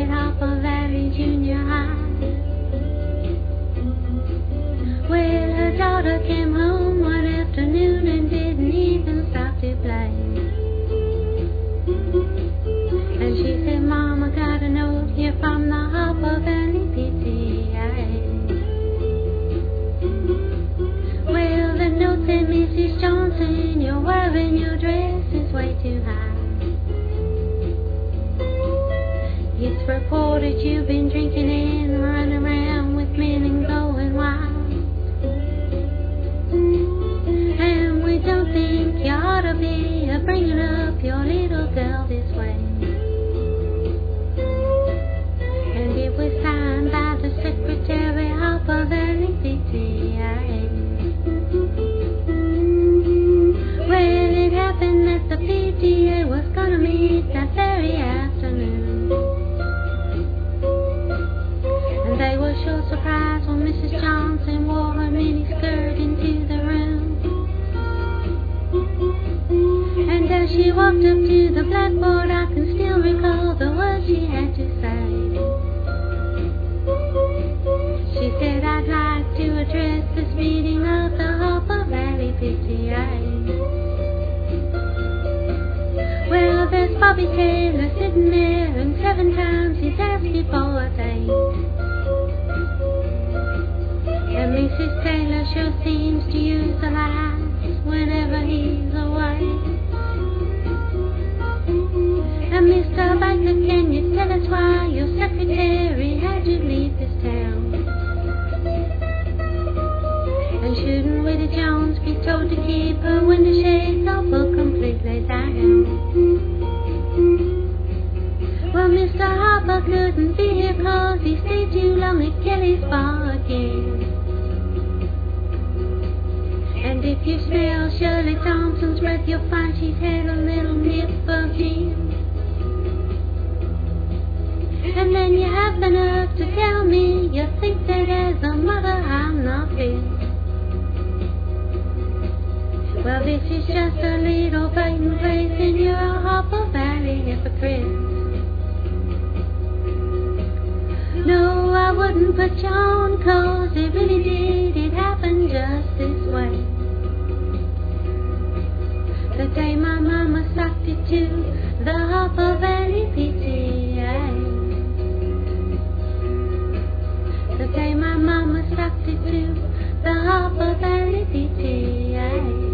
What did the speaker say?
at Harper Valley Junior High. Well, her daughter came home one afternoon and didn't even stop to play. And she said, Mom, I got a note here from the Harper Valley PTA. Well, the note said, Mrs. Johnson, you're wearing your dress is way too high. It's reported you've been drinking and running around with men and going wild. And we don't think you ought to be bringing up your little girl this way. And it was signed by the Secretary of Harper Valley PTA. Well, it happened that the PTA was gonna meet that very afternoon. And they were sure surprised when Mrs. Johnson wore her miniskirt into the room. And as she walked up to the blackboard, I can still recall the words she had to say. She said, I'd like to address this meeting of the Harper Valley PTA. Well, there's Bobby Taylor sitting there, and 7 times he's asked you for a date. And Mrs. Taylor sure seems to use the lights whenever he's away. And Mr. Baker, can you tell us why your secretary had to leave this town? And shouldn't Widow Jones be told to keep her window shades off or completely down? Well, Mr. Harper couldn't be here 'cause he stayed too long at Kelly's bar again. And if you smell Shirley Thompson's breath, you'll find she's had a little nip of gin. And then you have the nerve to tell me you think that as a mother I'm not fit. Well, this is just a little blatant place, and you're a Harper Valley hypocrite. No, I wouldn't put you on, 'cause it really did, it happened just this way. The day my mama sucked it to the Harper Valley PTA. The day my mama sucked it to the Harper Valley PTA.